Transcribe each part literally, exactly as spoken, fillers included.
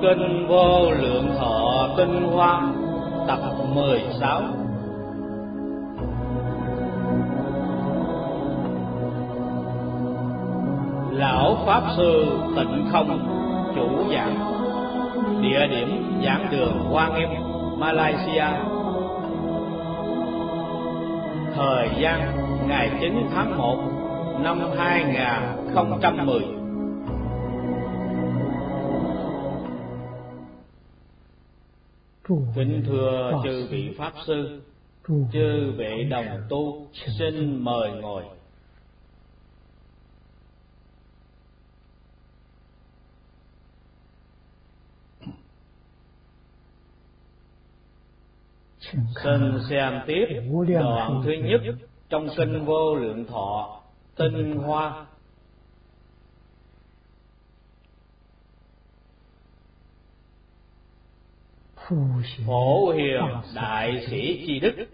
Kinh Vô Lượng Thọ Tinh Hoa tập mười sáu. Lão Pháp Sư Tịnh Không chủ giảng. Địa điểm giảng đường Hoa Nghiêm, Malaysia. Thời gian ngày chín tháng một năm hai nghìn không trăm mười. Kính thưa chư vị Pháp Sư, chư vị đồng tu, xin mời ngồi. Xin xem tiếp đoạn thứ nhất trong Kinh Vô Lượng Thọ Tinh Hoa. Phổ hiền đại sĩ chi đức.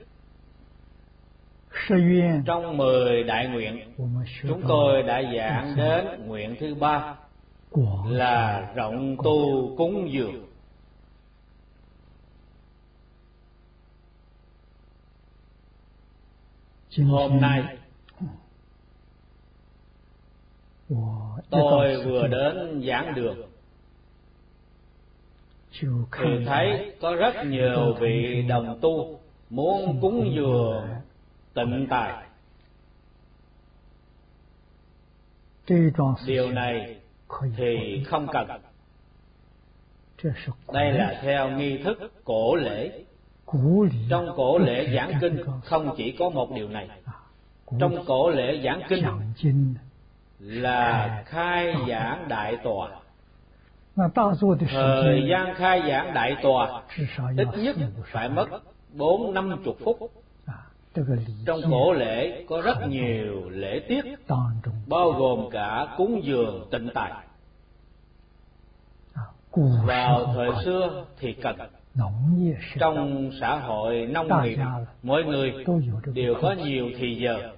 Trong mười đại nguyện, chúng tôi đã giảng đến nguyện thứ ba là rộng tu cúng dường. Hôm nay tôi vừa đến giảng đường thì thấy có rất nhiều vị đồng tu muốn cúng dường tịnh tài. Điều này thì không cần. Đây là theo nghi thức cổ lễ. Trong cổ lễ giảng kinh không chỉ có một điều này. Trong cổ lễ giảng kinh là khai giảng đại tòa. Thời gian khai giảng đại tòa ít nhất phải mất bốn năm chục phút. Trong cổ lễ có rất nhiều lễ tiết, bao gồm cả cúng dường tịnh tài. Vào thời xưa thì cần. Trong xã hội nông nghiệp, mỗi người đều có nhiều thì giờ.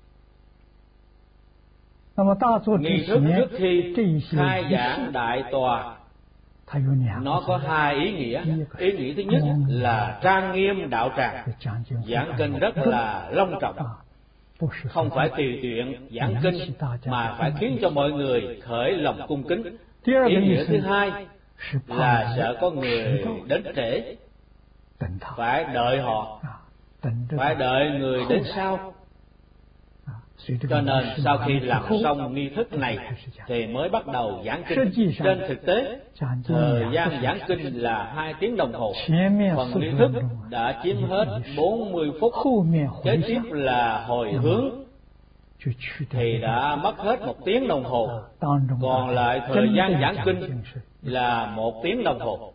Nghi thức trước khi khai giảng đại tòa nó có hai ý nghĩa. Ý nghĩa thứ nhất là trang nghiêm đạo tràng, giảng kinh rất là long trọng, không phải tùy tiện giảng kinh mà phải khiến cho mọi người khởi lòng cung kính. Ý nghĩa thứ hai là sợ có người đến trễ, phải đợi họ, phải đợi người đến sau. Cho nên sau khi làm xong nghi thức này thì mới bắt đầu giảng kinh. Trên thực tế, thời gian giảng kinh là hai tiếng đồng hồ. Phần nghi thức đã chiếm hết bốn mươi phút. Kế tiếp là hồi hướng thì đã mất hết một tiếng đồng hồ. Còn lại thời gian giảng kinh là một tiếng đồng hồ.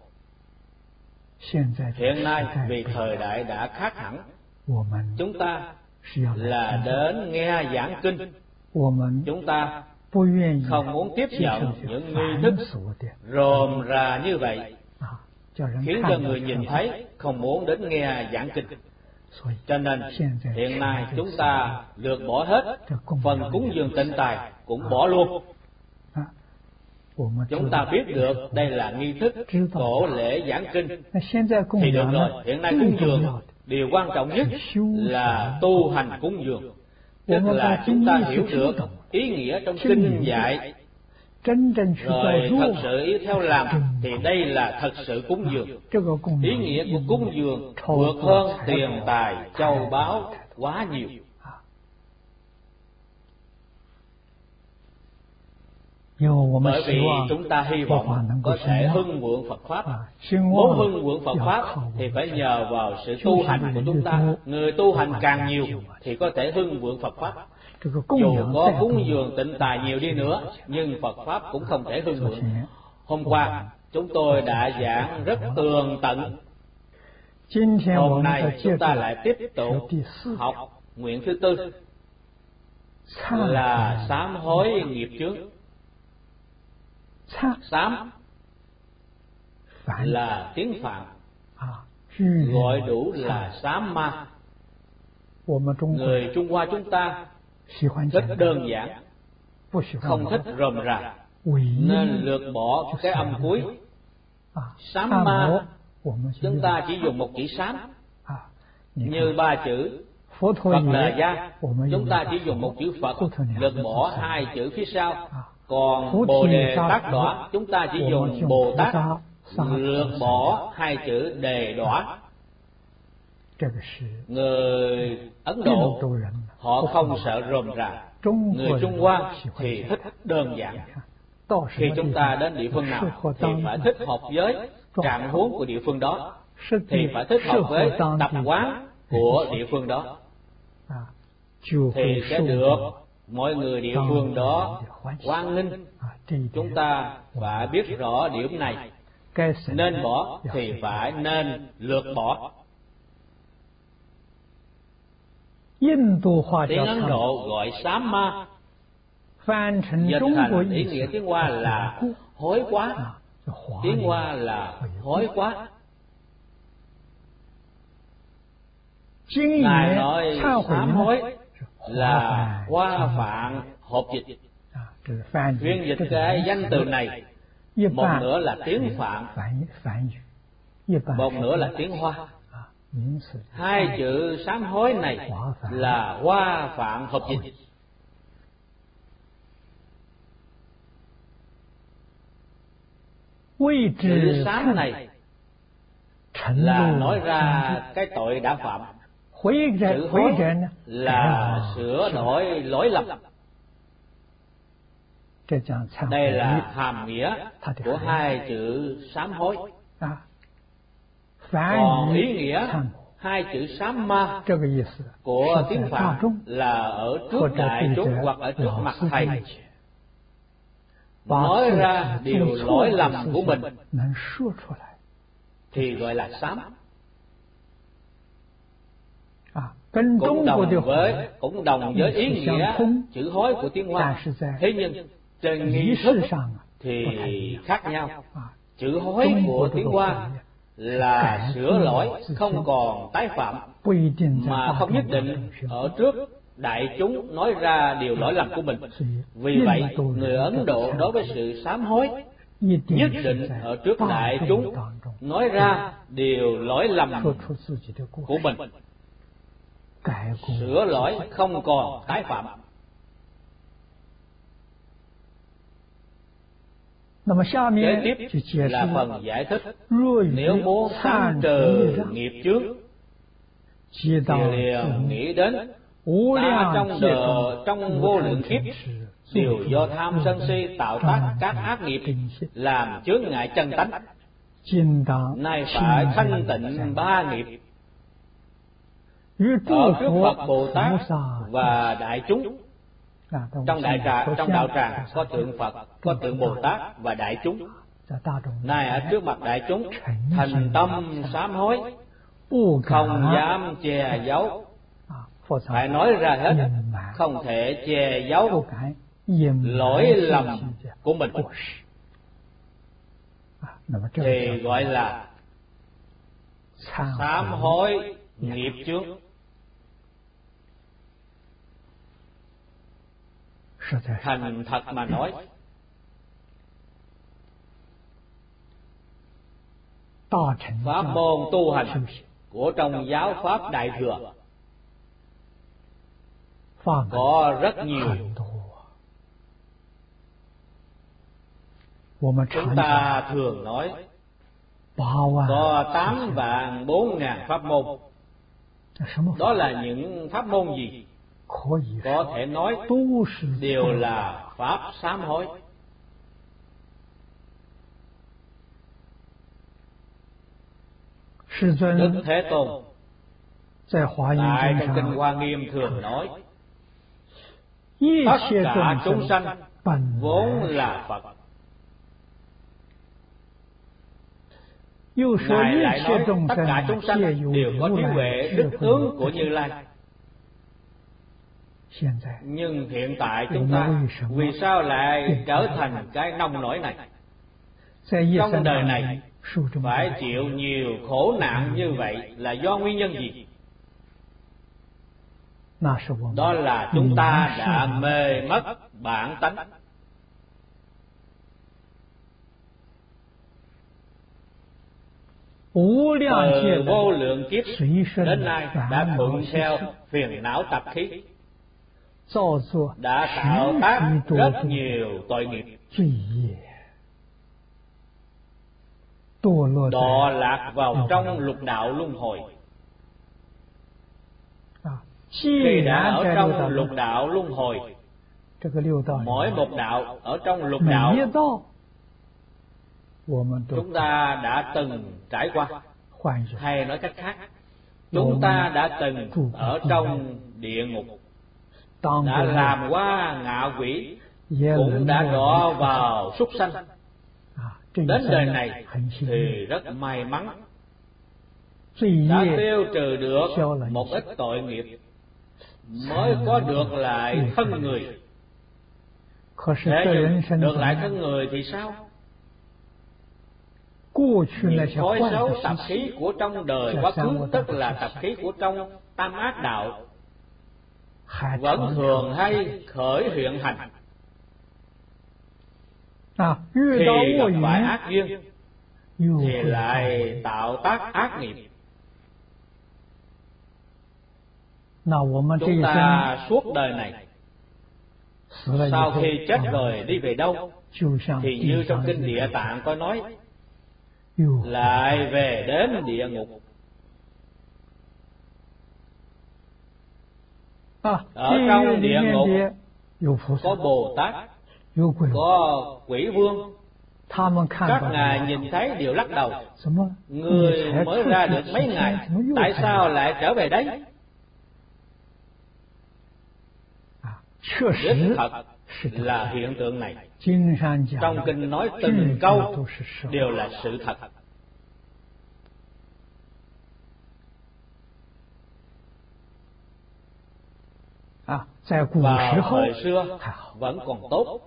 Hiện nay vì thời đại đã khác hẳn, chúng ta là đến nghe giảng kinh. Chúng ta không muốn tiếp nhận những nghi thức rườm rà như vậy, khiến cho người nhìn thấy không muốn đến nghe giảng kinh. Cho nên hiện nay chúng ta lược bỏ hết, phần cúng dường tịnh tài cũng bỏ luôn. Chúng ta biết được đây là nghi thức cổ lễ giảng kinh thì được rồi. Hiện nay cúng dường, điều quan trọng nhất là tu hành cúng dường, tức là chúng ta hiểu được ý nghĩa trong kinh dạy, rồi thật sự ý theo làm thì đây là thật sự cúng dường. Ý nghĩa của cúng dường vượt hơn tiền tài châu báu quá nhiều. Bởi vì chúng ta hy vọng có thể hưng vượng Phật Pháp. Muốn hưng vượng Phật Pháp thì phải nhờ vào sự tu hành của chúng ta. Người tu hành càng nhiều thì có thể hưng vượng Phật Pháp. Dù có cúng dường tịnh tài nhiều đi nữa, nhưng Phật Pháp cũng không thể hưng vượng. Hôm qua chúng tôi đã giảng rất tường tận. Hôm nay chúng ta lại tiếp tục học nguyện thứ tư là sám hối nghiệp chướng. Sám là tiếng Phạn, gọi đủ là sám ma. Người Trung Hoa chúng ta thích đơn giản, không thích rườm rà, nên lược bỏ cái âm cuối. Sám ma chúng ta chỉ dùng một chữ sám. Như ba chữ Phật Đà Gia chúng ta chỉ dùng một chữ Phật, lược bỏ hai chữ phía sau. Còn Bồ Đề Tát Đọa chúng ta chỉ dùng Bồ Tát, lược bỏ hai chữ Đề Đọa. Người Ấn Độ họ không sợ rườm rà, người Trung Hoa thì thích đơn giản. Khi chúng ta đến địa phương nào thì phải thích hợp với trạng huống của địa phương đó, thì phải thích hợp với tập quán của địa phương đó, thì sẽ được mọi người địa phương đó hoan nghênh. Chúng ta phải biết rõ điểm này, nên bỏ thì phải nên lược bỏ. Tiếng Ấn Độ gọi sám ma, dịch thành ý nghĩa tiếng Hoa là hối quá. Tiếng Hoa là hối quá. Ngài nói sám hối là qua phạm hợp dịch. Phiên dịch cái danh từ này, một nửa là tiếng Phạn, một nửa là tiếng Hoa. Hai chữ sám hối này là hoa phạm hợp dịch. Chữ sám này là nói ra cái tội đã phạm. Chữ hối là sửa đổi lỗi lầm. Đây là hàm nghĩa của hai chữ sám hối. Còn ý nghĩa hai chữ sám ma của tiếng Phạn là ở trước đại chúng hoặc ở trước mặt thầy, nói ra điều lỗi lầm của mình thì gọi là sám. Cũng đồng với cũng đồng với ý nghĩa chữ hối của tiếng Hoa, thế nhưng trên nghi thức thì khác nhau. Chữ hối của tiếng Hoa là sửa lỗi, không còn tái phạm, mà không nhất định ở trước đại chúng nói ra điều lỗi lầm của mình. Vì vậy, người Ấn Độ đối với sự sám hối nhất định ở trước đại chúng nói ra điều lỗi lầm của mình, sửa lỗi không còn tái phạm. Kế tiếp là phần giải thích. Nếu muốn thanh trừ nghiệp chướng thì liền nghĩ đến ta trong đời, trong vô lượng kiếp đều do tham sân si tạo tác các ác nghiệp làm chướng ngại chân tánh. Nay phải thanh tịnh ba nghiệp. Ở trước Phật Bồ Tát và đại chúng, trong đại trà, trong đạo tràng có tượng Phật, có tượng Bồ Tát và đại chúng. Nay ở trước mặt đại chúng thành tâm sám hối, không dám che giấu, phải nói ra hết, không thể che giấu lỗi lầm của mình, thì gọi là sám hối nghiệp chướng. Thành thật mà nói, pháp môn tu hành của trong giáo pháp Đại Thừa có rất nhiều. Chúng ta thường nói có tám vạn bốn ngàn pháp môn. Đó là những pháp môn gì? Có thể nói đều là pháp sám hối. Đức Thế Tôn tại trong kinh Hoa Nghiêm thường nói, tất cả chúng sanh vốn là Phật. Ngài lại nói tất cả chúng sanh đều có trí huệ đức tướng của Như Lai. Nhưng hiện tại chúng ta vì sao lại trở thành cái nông nổi này? Trong đời này phải chịu nhiều khổ nạn như vậy là do nguyên nhân gì? Đó là chúng ta đã mê mất bản tánh. từ vô lượng kiếp đến nay đã thuận theo phiền não tập khí, đã tạo tác rất nhiều tội nghiệp, đọa lạc vào trong lục đạo luân hồi. Khi đã ở trong lục đạo luân hồi, mỗi một đạo ở trong lục đạo chúng ta đã từng trải qua, hay nói cách khác, chúng ta đã từng ở trong địa ngục, đã làm qua ngạ quỷ, cũng đã đọa vào súc sanh. Đến đời này thì rất may mắn, đã tiêu trừ được một ít tội nghiệp, mới có được lại thân người. Thế nhưng được lại thân người thì sao? Những thói xấu tập khí của trong đời quá khứ, tức là tập khí của trong tam ác đạo, vẫn thường hay khởi hiện hành. Khi gặp phải ác duyên thì lại tạo tác ác nghiệp. Chúng ta suốt đời này, sau khi chết rồi đi về đâu? Thì như trong kinh Địa Tạng có nói, lại về đến địa ngục. Ở trong địa ngục có Bồ Tát, có quỷ vương, các ngài nhìn thấy đều lắc đầu. Người mới ra được mấy ngày, tại sao lại trở về đấy? Đích thật là hiện tượng này. Trong kinh nói từng câu đều là sự thật. Vào thời xưa vẫn còn tốt.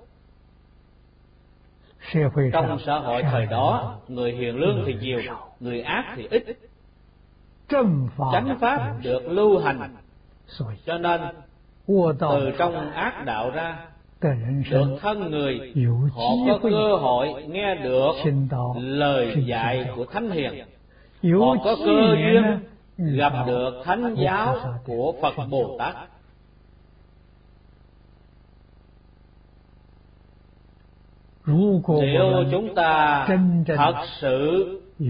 Trong xã hội thời đó, người hiền lương thì nhiều, người ác thì ít. Chánh pháp được lưu hành, cho nên từ trong ác đạo ra được thân người, họ có cơ hội nghe được lời dạy của thánh hiền, họ có cơ duyên gặp được thánh giáo của Phật Bồ Tát. Nếu chúng ta thật sự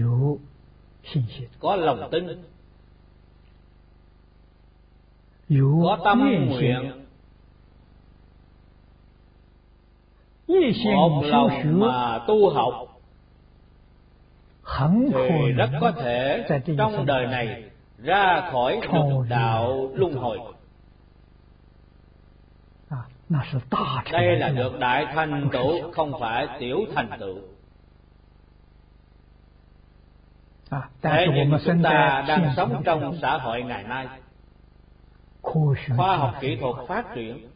có lòng tin, có tâm nguyện, một lòng mà tu học, thì rất có thể trong đời này ra khỏi lục đạo luân hồi. Đây là được đại thành tựu, không phải tiểu thành tựu. Thế nhưng chúng ta đang sống trong xã hội ngày nay, khoa học kỹ thuật phát triển,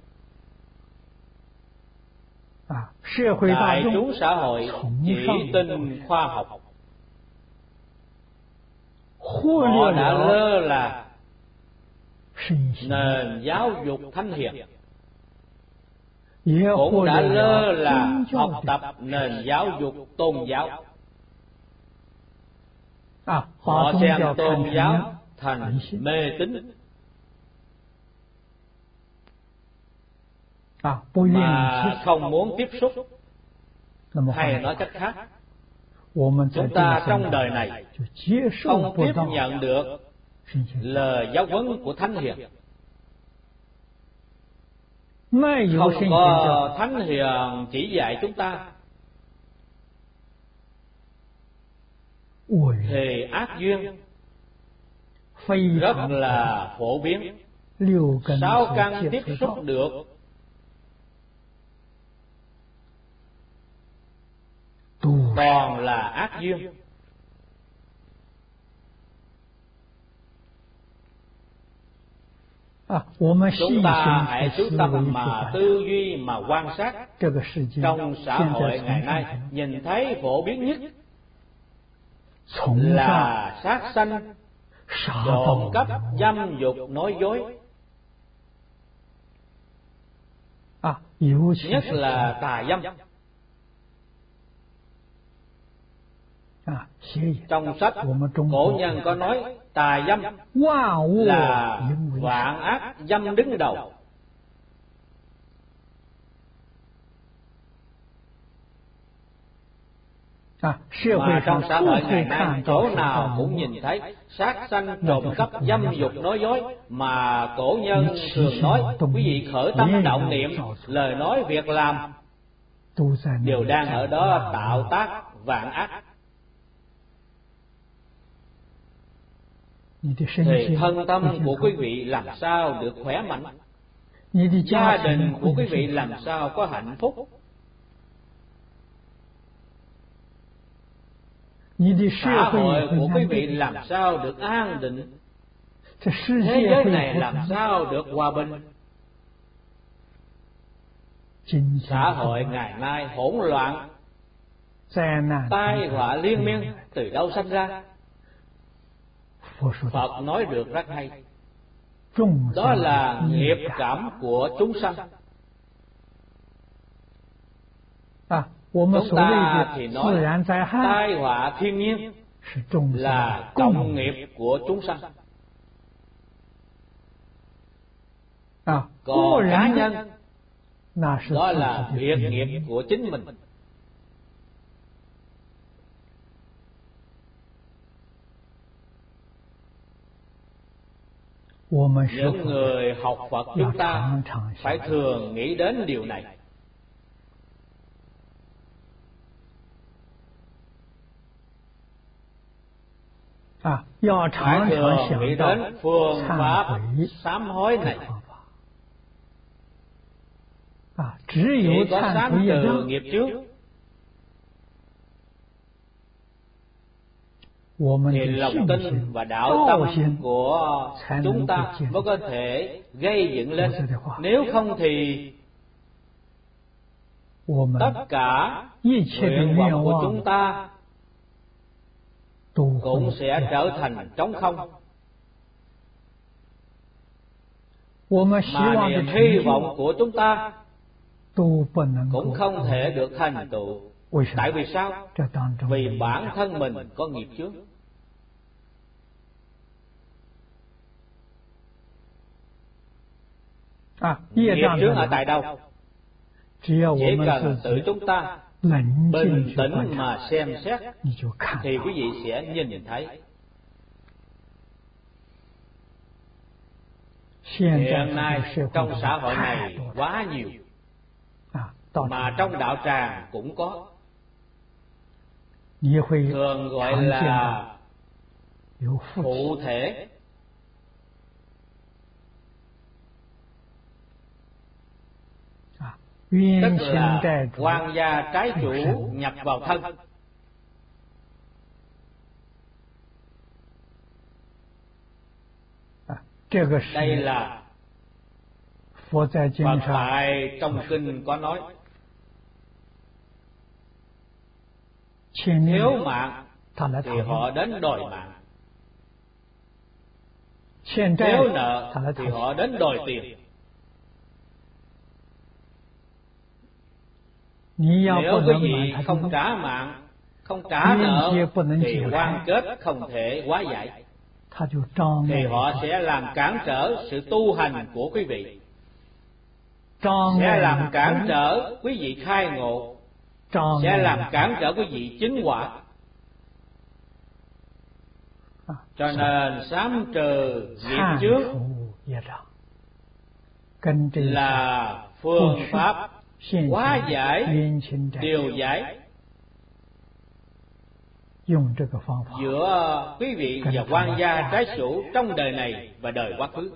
đại chúng xã hội chỉ tin khoa học, họ đã lơ là nền giáo dục thánh hiền, cũng đã lơ là học tập nền giáo dục tôn giáo. Họ xem tôn giáo thành mê tín, mà không muốn tiếp xúc. Hay nói cách khác, chúng ta trong đời này không tiếp nhận được lời giáo huấn của thánh hiền. Không có thánh hiền chỉ dạy chúng ta, thì ác duyên rất là phổ biến. Sáu căn tiếp xúc được toàn là ác duyên. Chúng ta hãy chú tâm mà tư duy mà quan sát. Trong xã hội ngày nay, nhìn thấy phổ biến nhất là sát sanh, trộm cắp, dâm dục, nói dối. Nhất là tà dâm. Trong sách cổ nhân có nói tà dâm là vạn ác dâm đứng đầu. Mà trong xã hội ngày nay chỗ nào cũng nhìn thấy sát sanh, trộm cắp, dâm dục, nói dối. Mà cổ nhân thường nói quý vị khởi tâm động niệm, lời nói việc làm đều đang ở đó tạo tác vạn ác. Thì thân tâm của quý vị làm sao được khỏe mạnh, gia đình của quý vị làm sao có hạnh phúc, xã hội của quý vị làm sao được an định, thế giới này làm sao được hòa bình. Xã hội ngày nay hỗn loạn, tai họa liên miên từ đâu sanh ra? Phật nói được rất hay, đó là nghiệp cảm của chúng sanh. Chúng ta thì nói tai họa thiên nhiên là cộng nghiệp của chúng sanh. Còn cá nhân đó là biệt nghiệp của chính mình. Những người học Phật chúng ta phải thường nghĩ đến điều này. Phải thường nghĩ đến phương pháp sám hối này. Chỉ có sám trừ nghiệp trước thì lòng tin và đạo tâm của chúng ta mới có thể gây dựng lên. Nếu không thì tất cả nguyện vọng của chúng ta cũng sẽ trở thành trống không. Mà niềm hy vọng của chúng ta cũng không thể được thành tựu. Tại vì sao? Vì bản thân mình có nghiệp chướng. Nghiệp chướng ở tại đâu? Chỉ cần tự chúng ta bình tĩnh mà xem xét thì quý vị sẽ nhìn thấy. Hiện nay trong xã hội này quá nhiều, mà trong đạo tràng cũng có, thường gọi là phụ thể. Tức là quan gia trái chủ nhập vào thân. Đây là Phật tại trong kinh có nói, thiếu mạng thì họ đến đòi mạng, thiếu nợ thì họ đến đòi tiền. Nếu quý vị không trả mạng, không trả nợ thì oan kết không thể hóa giải, thì họ sẽ làm cản trở sự tu hành của quý vị, sẽ làm cản trở quý vị khai ngộ, sẽ làm cản trở quý vị chứng quả. Cho nên sám trừ nghiệp chướng là phương pháp hóa giải, điều giải giữa quý vị và quan gia trái chủ trong đời này và đời quá khứ.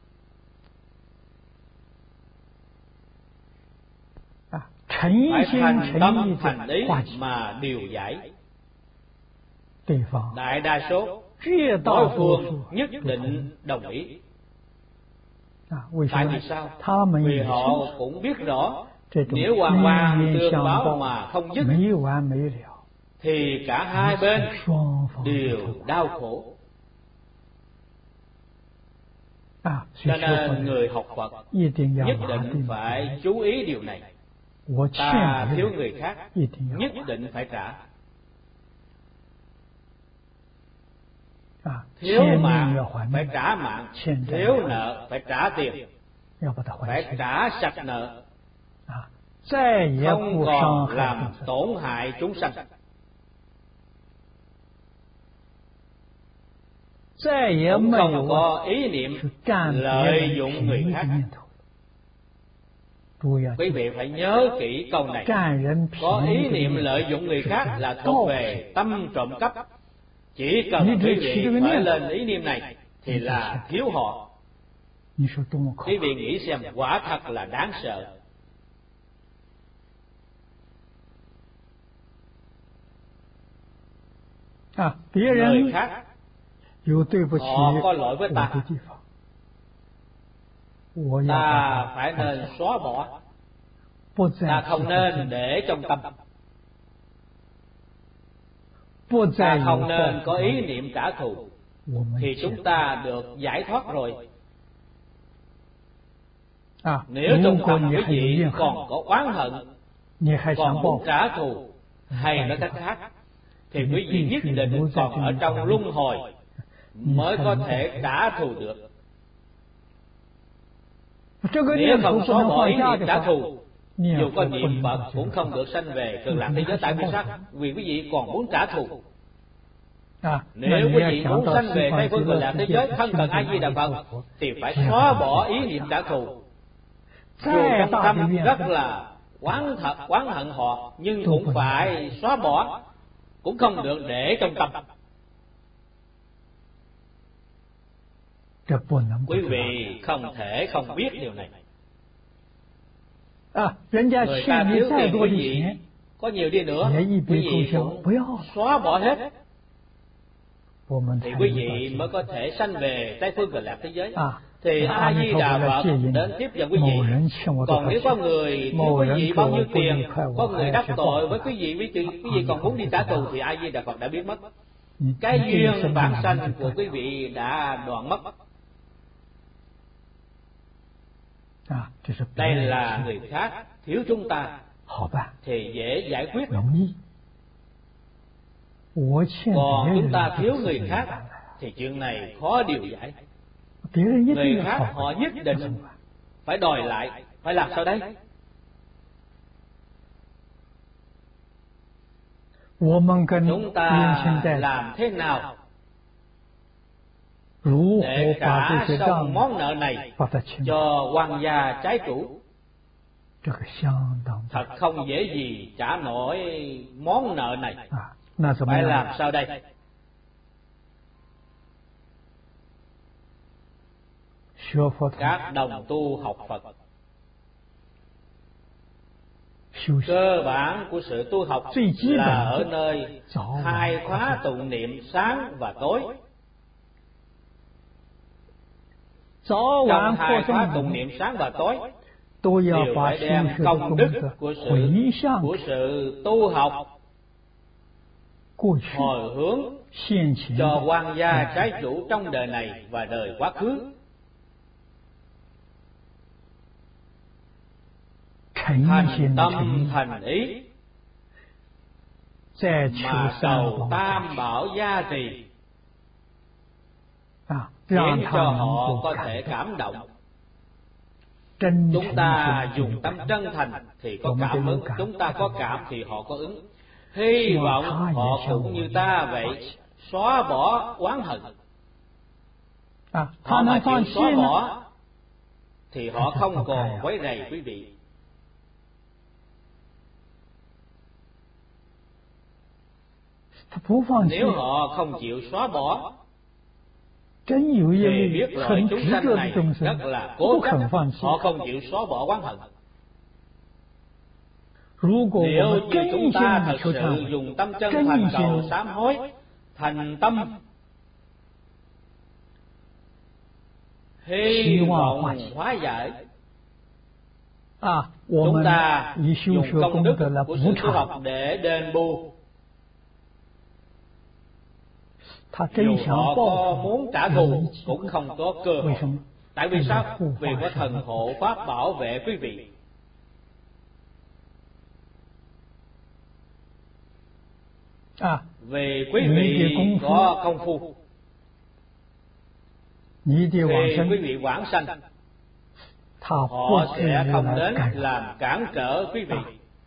Phải thành tâm thành ý mà điều giải. Đại đa số đối phương nhất định đồng ý. Tại vì sao? Vì họ cũng biết rõ nếu hoàn hoàn tương báo mà không dứt thì cả hai bên đều đau khổ. Cho nên người học Phật nhất định phải chú ý điều này. Ta thiếu người khác nhất định phải trả. thiếu mạng phải trả mạng, thiếu nợ phải trả tiền, phải trả sạch nợ, không còn làm tổn hại chúng sanh, cũng không có ý niệm lợi dụng người khác. Quý vị phải nhớ kỹ câu này. Có ý niệm lợi dụng người khác là thuộc về tâm trộm cắp. Chỉ cần quý vị khởi lên ý niệm này thì là thiếu họ. Quý vị nghĩ xem, quả thật là đáng sợ. Người khác họ có lỗi với ta, ta phải nên xóa bỏ, ta không nên để trong tâm, ta không nên có ý niệm trả thù, thì chúng ta được giải thoát rồi. Nếu trong tâm quý vị còn có oán hận, còn muốn trả thù, hay nói cách khác, thì quý vị nhất định còn ở trong luân hồi mới có thể trả thù được. Nếu không xóa bỏ ý niệm trả thù, dù có niệm Phật cũng không được sanh về Cực Lạc thế giới. Tại vì sao? Vì quý vị còn muốn trả thù. Nếu quý vị muốn sanh về Tây Phương Cực Lạc thế giới thân cận A Di Đà Phật thì phải xóa bỏ ý niệm trả thù. Dù trong tâm rất là oán thật oán hận họ, nhưng cũng phải xóa bỏ, cũng không được để trong tâm. Quý vị không thể không biết điều này. Người ta thiếu tiền quý vị có nhiều đi nữa, quý vị cũng xóa bỏ hết, thì quý vị mới có thể sanh về Tây Phương Cực Lạc thế giới. Thì A Di Đà Phật đến tiếp dẫn quý vị. Còn nếu có người thiếu quý vị bao nhiêu tiền, có người đắc tội với quý vị, quý vị, quý vị còn muốn đi trả thù, thì A Di Đà Phật đã biết mất. Cái duyên bản sanh của quý vị đã đoạn mất. Đây là người khác thiếu chúng ta thì dễ giải quyết, còn chúng ta thiếu người khác thì chuyện này khó điều giải. Người khác họ nhất định phải đòi lại, phải làm sao đấy? Chúng ta làm thế nào để trả xong món nợ này cho quan gia trái chủ? Thật không dễ gì trả nổi món nợ này. Phải làm sao đây? Các đồng tu học Phật, cơ bản của sự tu học là ở nơi hai khóa tụng niệm sáng và tối. Trong hai khóa tụng niệm sáng và tối đều phải đem công đức của sự của sự tu học hồi hướng cho quan gia trái chủ trong đời này và đời quá khứ. Thành tâm thành ý mà cầu tam bảo gia trì, khiến cho họ có thể cảm động. Chúng ta dùng tâm chân thành thì có cảm ứng, chúng ta có cảm thì họ có ứng. Hy vọng họ cũng như ta vậy, xóa bỏ oán hận. Họ mà chịu xóa bỏ thì họ không còn quấy rầy quý vị. Nếu họ không chịu xóa bỏ thì biết rồi chúng sanh này rất là cố chấp, họ không chịu xóa bỏ oán hận. Nếu như chúng ta thật sự dùng tâm chân thành cầu sám hối, thành tâm hy vọng hóa giải, chúng ta dùng công đức của sự tu học để đền bù. Dù họ có muốn trả thù cũng không có cơ hội. Tại vì sao? Vì có thần hộ pháp bảo vệ quý vị. Vì quý vị có công phu, Khi quý vị vãng sanh, họ sẽ không đến làm cản trở quý vị.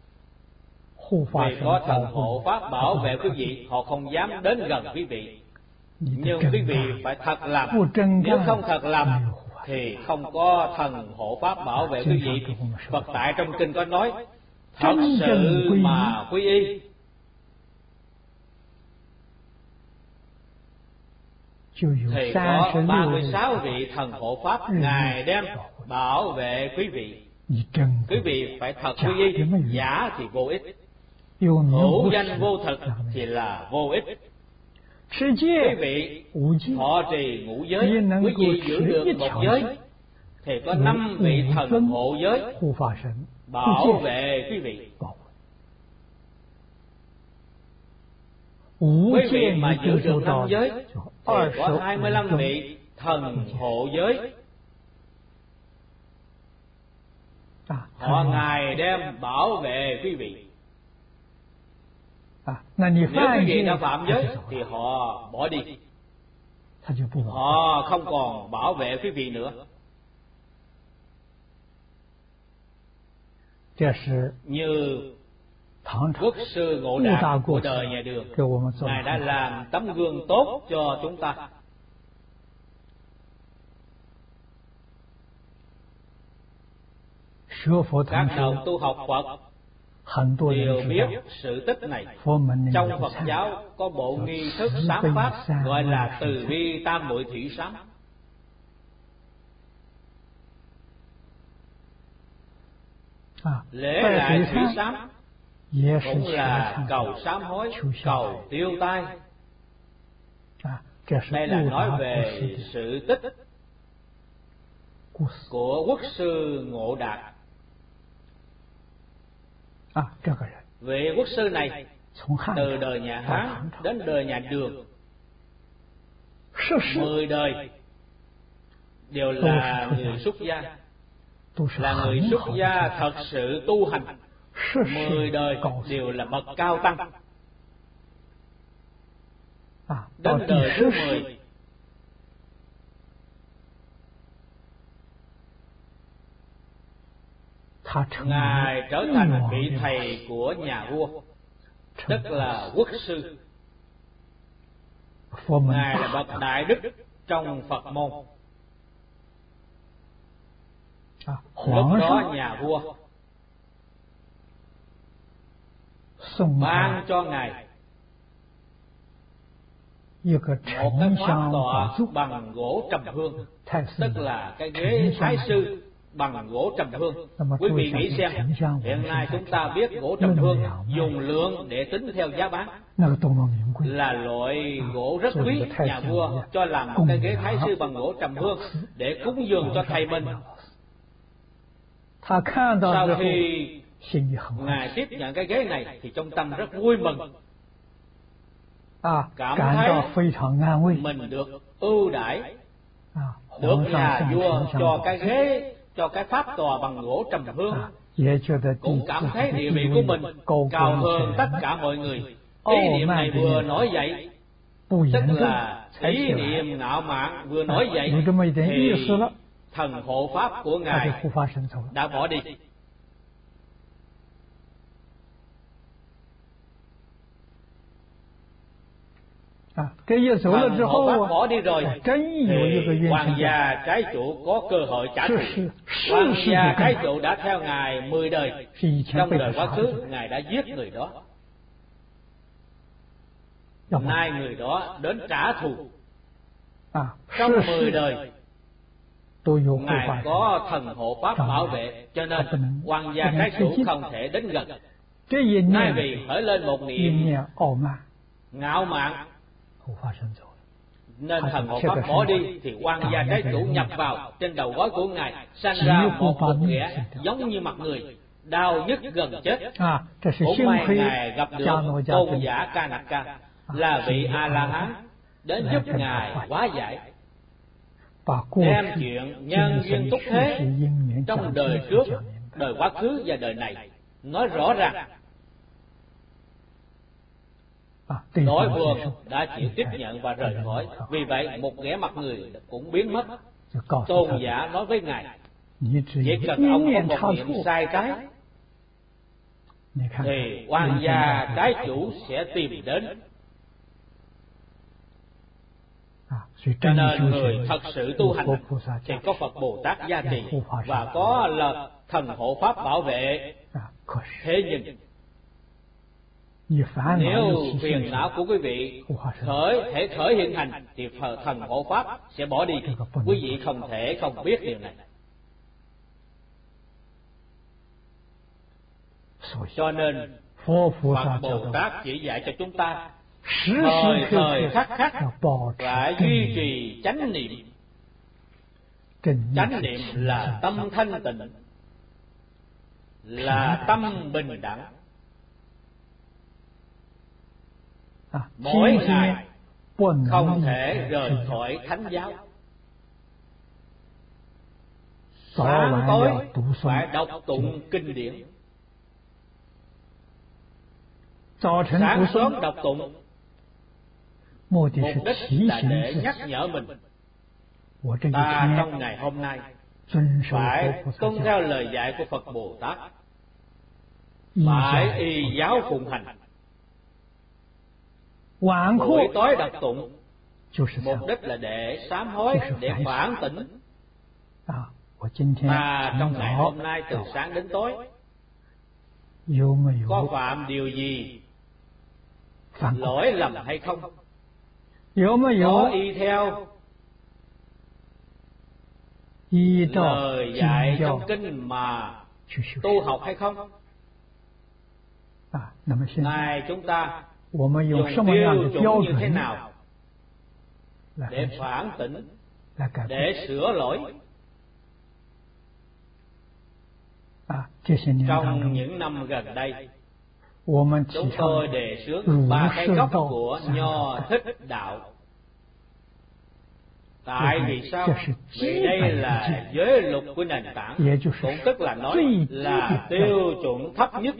Vì có thần hộ pháp bảo vệ quý vị, họ không dám đến gần quý vị. Nhưng quý vị phải thật làm. Nếu không thật làm thì không có thần hộ pháp bảo vệ quý vị. Phật tại trong kinh có nói, thật sự mà quy y thì có ba mươi sáu vị thần hộ pháp Ngài đem bảo vệ quý vị. Quý vị phải thật quy y, giả thì vô ích, hữu danh vô thực thì là vô ích. Quý vị thọ trì ngũ giới, quý vị giữ được một giới thì có năm vị thần hộ giới bảo vệ quý vị. Quý vị mà giữ được năm giới thì có hai mươi lăm vị thần hộ giới. Họ Ngài đem bảo vệ quý vị. Nếu quý vị đã phạm giới thì họ bỏ đi, họ không còn bảo vệ quý vị nữa. Như Quốc sư Ngộ Đạt của đời nhà Đường, Ngài đã làm tấm gương tốt cho chúng ta. Các đồng tu học Phật đều biết sự tích này. Trong Phật giáo có bộ nghi thức sám pháp gọi là từ bi tam muội thủy sám. Lễ lại thủy sám cũng là cầu sám hối, cầu tiêu tai. Đây là nói về sự tích của Quốc sư Ngộ Đạt. Vị quốc sư này từ đời nhà Hán đến đời nhà Đường, mười đời đều là người xuất gia, là người xuất gia thật sự tu hành. Mười đời đều là bậc cao tăng. Đến đời thứ mười, Ngài trở thành vị thầy của nhà vua, tức là quốc sư. Ngài là bậc đại đức trong Phật môn. Lúc đó nhà vua ban cho Ngài một cái pháp tọa bằng gỗ trầm hương, tức là cái ghế thái sư bằng gỗ trầm hương. Quý vị nghĩ xem, hiện nay chúng ta biết gỗ trầm hương dùng lượng để tính theo giá bán, là loại gỗ rất quý. Nhà vua cho làm một cái ghế thái sư bằng gỗ trầm hương để cúng dường cho thầy mình. Sau khi Ngài tiếp nhận cái ghế này thì trong tâm rất vui mừng, cảm thấy mình được ưu đãi, được nhà vua cho cái ghế, cho cái pháp tòa bằng gỗ trầm hương, cũng cảm thấy địa vị của mình cao hơn tất cả mọi người. Ý niệm này vừa nổi dậy, tức là ý niệm ngạo mạn vừa nổi dậy, thì thần hộ pháp của Ngài đã bỏ đi. Thần hộ pháp bỏ đi rồi thì hoàng gia trái chủ có cơ hội trả thù. Hoàng gia trái chủ đã theo Ngài mười đời, trong đời quá khứ Ngài đã giết người đó, nay người đó đến trả thù. Trong mười đời Ngài có thần hộ pháp bảo vệ, cho nên hoàng gia trái chủ không thể đến gần. Nay vì khởi lên một niệm ngạo mạn nên thần hộ pháp bỏ đi, thì quan gia trái chủ nhập vào trên đầu gối của Ngài, sanh ra một cục ghẻ giống như mặt người, đau nhức gần chết. Cũng may Ngài gặp được tôn giả Ca Nặc Ca, là vị A La Hán, đến giúp Ngài hóa giải, đem chuyện nhân duyên túc thế trong đời trước, đời quá khứ và đời này nói rõ ràng. đối phương đã chịu tiếp nhận và rời khỏi. Vì vậy một vẻ mặt người cũng biến mất. Tôn giả nói với ngài, chỉ cần ông có một niệm sai trái thì oan gia trái chủ sẽ tìm đến. Cho nên người thật sự tu hành thì có Phật Bồ Tát gia trì và có là thần hộ pháp bảo vệ. Thế nhưng nếu phiền não của quý vị khởi thể khởi hiện hành thì thần hộ pháp sẽ bỏ đi. Quý vị không thể không biết điều này. Cho nên Phật Bồ Tát chỉ dạy cho chúng ta thời thời khắc khắc phải duy trì chánh niệm. Chánh niệm là tâm thanh tịnh, là tâm bình đẳng. Mỗi ngày không thể rời khỏi thánh giáo. Sáng tối phải đọc tụng kinh điển. Sáng sớm đọc tụng, mục đích là để nhắc nhở mình ta trong ngày hôm nay phải tuân theo lời dạy của Phật Bồ Tát, phải y giáo phụng hành. Buổi tối đọc tụng mục đích là để sám hối, để phản tỉnh. Ta trong ngày hôm nay từ sáng đến tối có phạm điều gì lỗi lầm hay không? Có y theo lời dạy trong kinh mà tu học hay không? Này chúng ta dùng tiêu chuẩn như thế nào để phản tỉnh, để sửa lỗi? Trong những năm gần đây, chúng tôi đề xướng ba cái gốc của Nho Thích Đạo. Tại vì sao? Vì đây là giới luật của nền tảng, cũng tức là nói là tiêu chuẩn thấp nhất.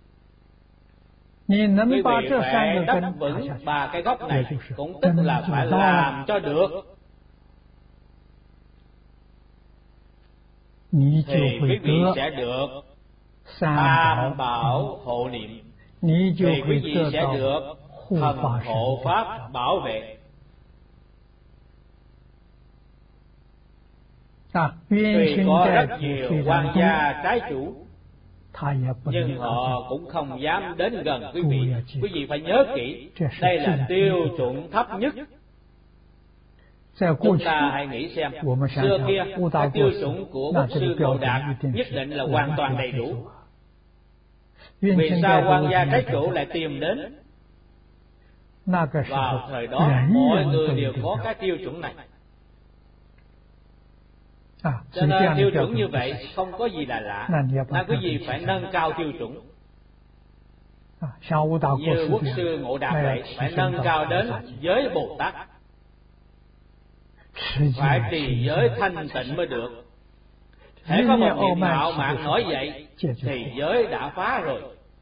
Quý vị phải đắp vững ba cái gốc này, cũng tức là phải làm cho được, thì quý vị sẽ được tam bảo hộ niệm, thì quý vị sẽ được thần hộ pháp bảo vệ. Tuy có rất nhiều quan gia trái chủ, nhưng họ cũng không dám đến gần quý vị. Quý vị phải nhớ kỹ, đây là tiêu chuẩn thấp nhất. Chúng ta hãy nghĩ xem, xưa kia các tiêu chuẩn của Quốc sư Ngộ Đạt nhất định là hoàn toàn đầy đủ. Vì sao quan gia trái chủ lại tìm đến? Vào thời đó mọi người đều có cái tiêu chuẩn này. Cho nên tiêu chuẩn như vậy không có gì là lạ. Nên quý vị phải nâng cao tiêu chuẩn. Như Quốc sư Ngộ Đạt vậy, phải nâng cao đến giới Bồ Tát, phải trì giới thanh tịnh mới được. Hễ có một niệm ngạo mạn nổi dậy thì giới đã phá rồi.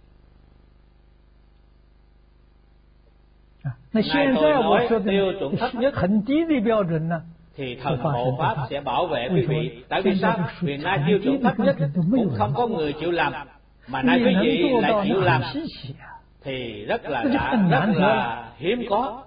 Này tôi nói tiêu chuẩn thấp nhất thì thần hộ pháp sẽ bảo vệ quý vị. Tại vì sao? Vì nay tiêu chuẩn thấp nhất cũng không có người chịu làm, mà nay quý vị lại chịu làm thì rất là lạ, rất là hiếm có.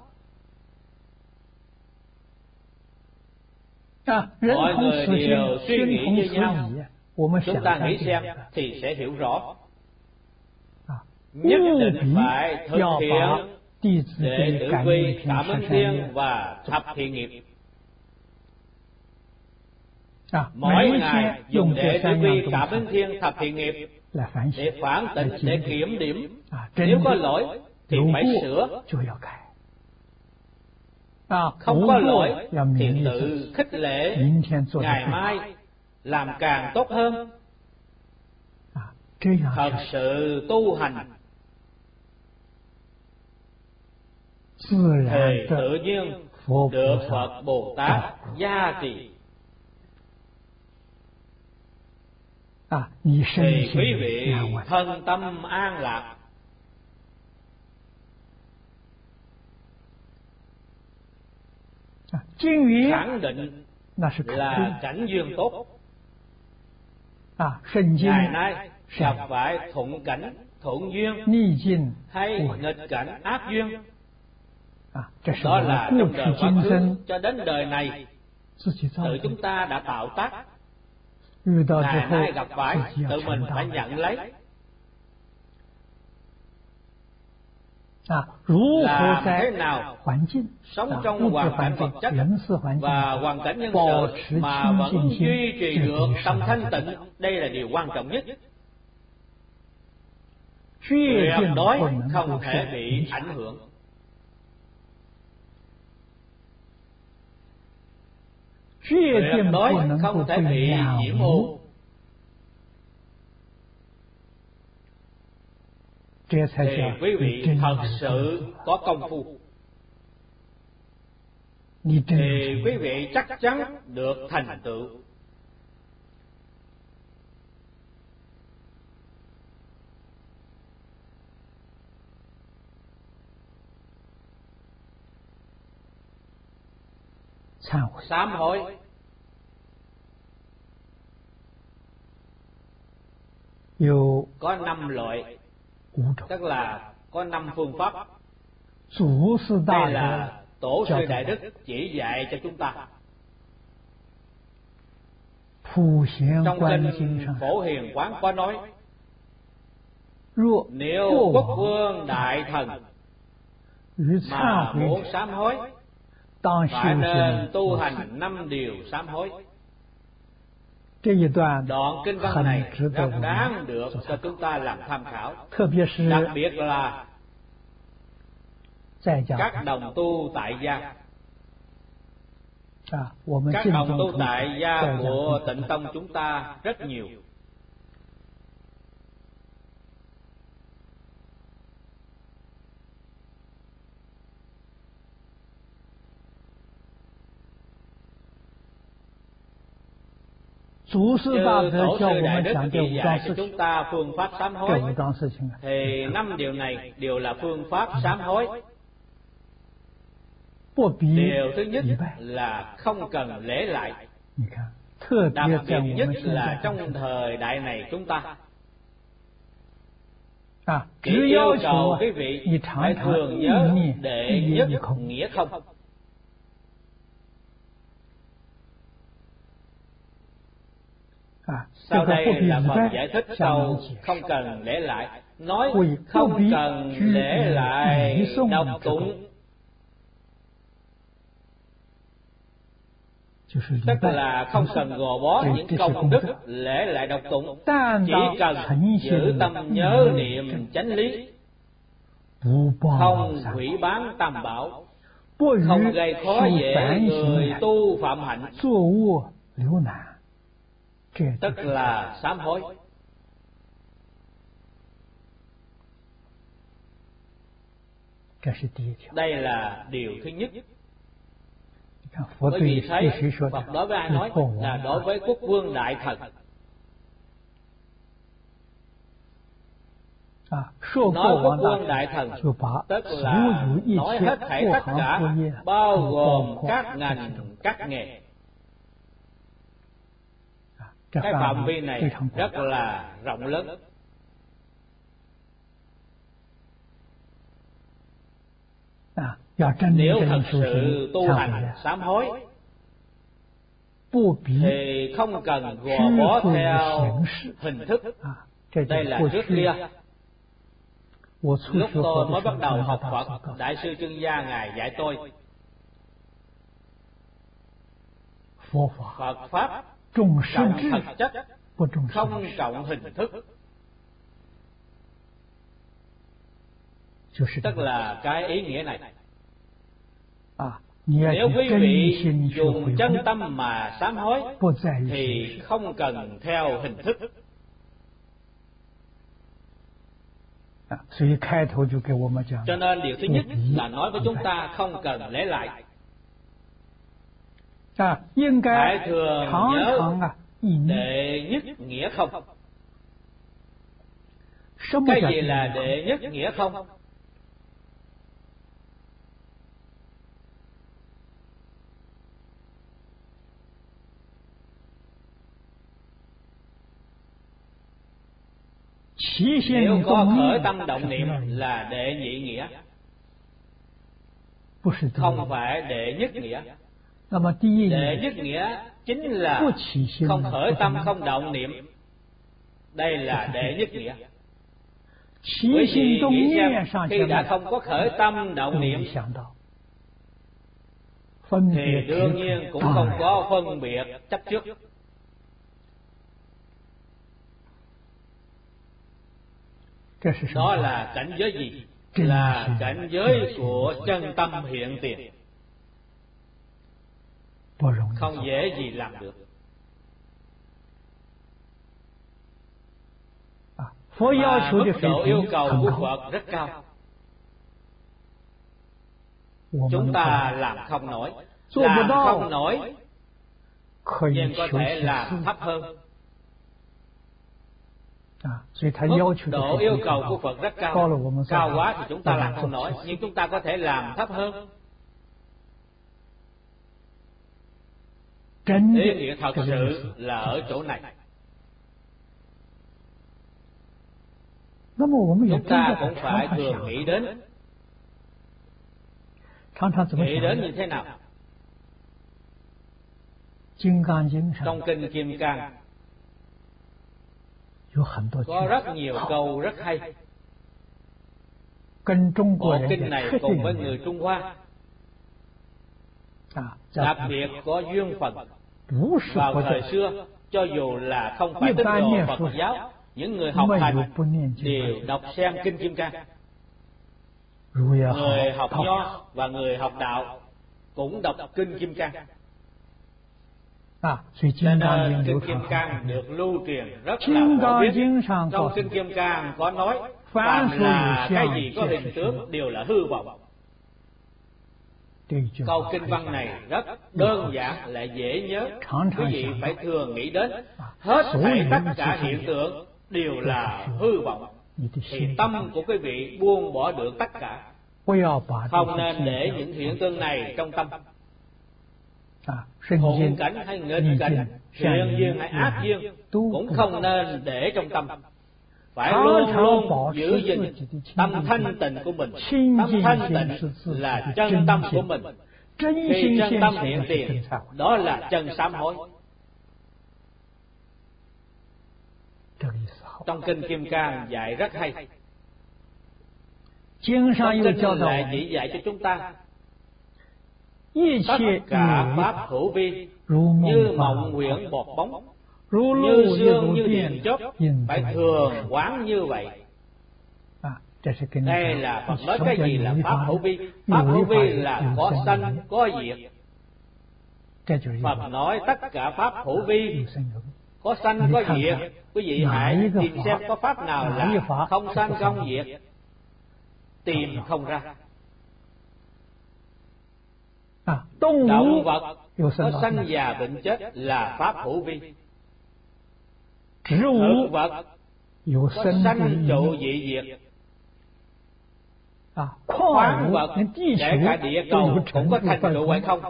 Mọi người đều suy nghĩ như nhau, chúng ta nghĩ xem thì sẽ hiểu rõ. Nhất định phải thực hiện để tử vi, Cảm Ứng Thiên và thập thiện nghiệp. Mỗi ngày dùng để tử vi, Cảm Ứng Thiên, thập thiện nghiệp để phản tỉnh, để kiểm điểm. Nếu có lỗi thì phải sửa, không có lỗi thì tự khích lệ, ngày mai làm càng tốt hơn. Thật sự tu hành thì tự nhiên được Phật Bồ Tát gia trì. Thì quý vị thân tâm an lạc, khẳng định là cảnh duyên tốt. Ngày nay gặp phải thuận cảnh thuận duyên hay nghịch cảnh ác duyên, đó là trong đời quá khứ cho đến đời này tự chúng ta đã tạo tác. Ngày nay gặp phải tự mình phải nhận lấy. Làm thế nào sống trong hoàn cảnh vật chất và hoàn cảnh nhân sự mà vẫn duy trì được tâm thanh tịnh, đây là điều quan trọng nhất. Tuyệt đối không thể bị ảnh hưởng. Tuyệt đối không thể bị nhiễm ô. Thì quý vị thật sự có công phu, thì quý vị chắc chắn được thành tựu. Sám hối có năm loại, tức là có năm phương pháp. Đây là tổ sư đại đức chỉ dạy cho chúng ta. Trong kinh Phổ Hiền Quán có nói, nếu quốc vương đại thần mà muốn sám hối, phải nên tu hành năm điều sám hối. Đoạn kinh văn này rất đáng được cho chúng ta làm tham khảo, đặc biệt là các đồng tu tại gia. Các đồng tu tại gia của Tịnh Tông chúng ta rất nhiều. Chư tổ sư đại đức chỉ dạy cho chúng ta phương pháp sám hối, thì năm điều này đều là phương pháp sám hối. Điều thứ nhất là không cần lễ lại. Đặc biệt nhất là trong thời đại này chúng ta chỉ yêu cầu quý vị phải thường nhớ đệ nhất nghĩa không. Sau đây là phần giải thích câu không cần lễ lại. Nói không cần lễ lại đọc tụng, tức là không cần gò bó những công đức lễ lại đọc tụng, chỉ cần giữ tâm nhớ niệm chánh lý, không hủy bán tam bảo, không gây khó dễ người tu phạm hạnh, tức là sám hối. Đây là điều thứ nhất. Quý vị thấy Phật đối với ai nói? Là đối với quốc vương đại thần. Nói quốc vương đại thần tức là nói hết thảy tất cả, bao gồm các ngành các nghề. Cái phạm vi này rất là rộng lớn. Nếu thật sự tu hành sám hối thì không cần gò bó theo hình thức. Đây là trước kia, lúc tôi mới bắt đầu học Phật, Đại sư Chương Gia Ngài dạy tôi Phật Pháp trọng thực chất, không trọng hình thức. Tức là cái ý nghĩa này. Nếu quý vị dùng chân tâm mà sám hối thì không cần theo hình thức. Cho nên điều thứ nhất là nói với chúng ta không cần lễ lại. Phải thường nhớ đệ nhất nghĩa không. Cái gì là đệ nhất nghĩa không? Nếu có khởi tâm động niệm là đệ nhị nghĩa, không phải đệ nhất nghĩa. Đệ nhất nghĩa chính là không khởi tâm không động niệm. Đây là đệ nhất nghĩa. Quý vị nghĩ xem, khi đã không có khởi tâm động niệm thì đương nhiên cũng không có phân biệt chấp trước. Đó là cảnh giới gì? Là cảnh giới của chân tâm hiện tiền, không dễ gì làm được. Mà mức độ yêu cầu của Phật rất cao, chúng ta làm không nổi. Làm không nổi nhưng có thể làm thấp hơn. Mức độ yêu cầu của Phật rất cao, cao quá thì chúng ta làm không nổi, nhưng chúng ta có thể làm thấp hơn. Ý nghĩa thật sự là ở chỗ này. Chúng ta cũng phải thường nghĩ đến. Nghĩ đến như thế nào? Trong kinh Kim Cang có rất nhiều câu rất hay. Bộ kinh này cùng với người Trung Hoa đặc biệt có duyên phận. Vào thời xưa, cho dù là không phải tín đồ Phật giáo, những người học hành đều đọc xem kinh Kim Cang. Người học Nho và người học Đạo cũng đọc kinh Kim Cang. Cho nên kinh Kim Cang được lưu truyền rất là phổ biến. Trong kinh Kim Cang có nói, phàm là cái gì có hình tướng đều là hư vọng. Câu kinh văn này rất đơn giản lại dễ nhớ. Quý vị phải thường nghĩ đến, hết thảy tất cả hiện tượng đều là hư vọng, thì tâm của quý vị buông bỏ được tất cả. Không nên để những hiện tượng này trong tâm. Thuận cảnh hay nghịch cảnh, thiện duyên hay ác duyên cũng không nên để trong tâm. Phải luôn luôn giữ gìn tâm thanh tịnh của mình. Tâm thanh tịnh là chân tâm của mình. Khi chân tâm hiện tiền, đó là chân sám hối. Trong kinh Kim Cang dạy rất hay. Trong kinh lại chỉ dạy cho chúng ta tất cả pháp hữu vi như mộng huyễn bọt bóng, như sương như điện chớp, phải thường quán như vậy. Đây là Phật nói cái gì là pháp hữu vi? Pháp hữu vi là có sanh có diệt. Phật nói tất cả pháp hữu vi có sanh có diệt. Quý vị hãy tìm xem có pháp nào là không sanh không diệt. Tìm không ra. Động vật có sanh già bệnh chết là pháp hữu vi. Thực vật có sanh trụ dị diệt. Khoáng vật kể cả địa cầu cũng có thành tựu hay không?